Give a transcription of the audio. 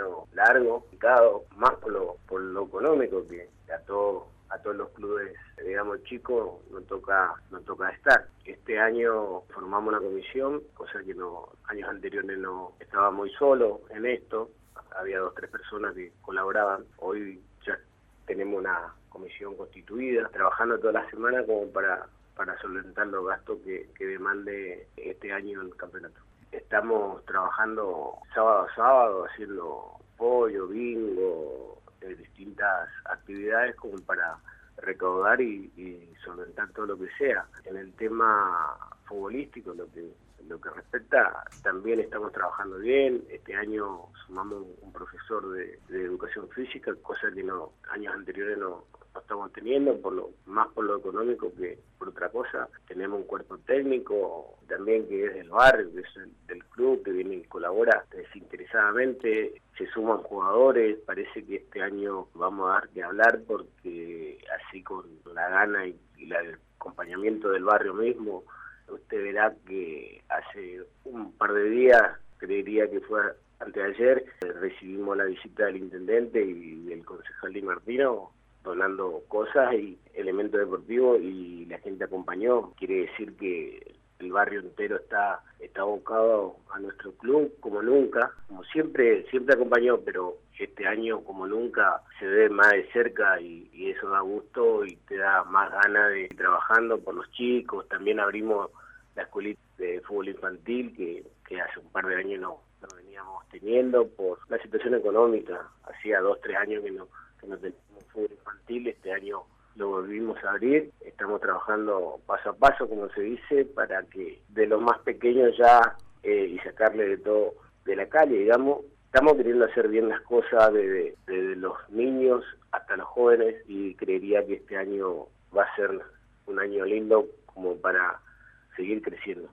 año largo, complicado, más por lo económico que a todos los clubes, digamos, chicos, nos toca estar. Este año formamos una comisión, cosa que años anteriores no estaba muy solo en esto, había 2 o 3 personas que colaboraban. Hoy ya tenemos una comisión constituida, trabajando toda la semana como para solventar los gastos que demande este año el campeonato. Estamos trabajando sábado a sábado, haciendo pollo, bingo, distintas actividades como para recaudar y solventar todo lo que sea. En el tema futbolístico, lo que respecta, también estamos trabajando bien. Este año sumamos un profesor de educación física, cosa que años anteriores no estamos teniendo, más por lo económico que por otra cosa. Tenemos un cuerpo técnico también que es del barrio, que es del club, que viene y colabora desinteresadamente. Se suman jugadores, parece que este año vamos a dar que hablar porque así con la gana y el acompañamiento del barrio mismo, usted verá que hace un par de días, creería que fue antes de ayer, recibimos la visita del intendente y del concejal Di Martino donando cosas y elementos deportivos y la gente acompañó. Quiere decir que el barrio entero está abocado a nuestro club como nunca, como siempre acompañó, pero este año como nunca se ve más de cerca y eso da gusto y te da más ganas de ir trabajando por los chicos. También abrimos la escuelita de fútbol infantil que hace un par de años no veníamos teniendo por la situación económica. Hacía 2 o 3 años que no teníamos fútbol infantil. Este año lo volvimos a abrir. Estamos trabajando paso a paso, como se dice, para que de los más pequeños ya y sacarle de todo de la calle, digamos. Estamos queriendo hacer bien las cosas desde los niños hasta los jóvenes y creería que este año va a ser un año lindo como para seguir creciendo.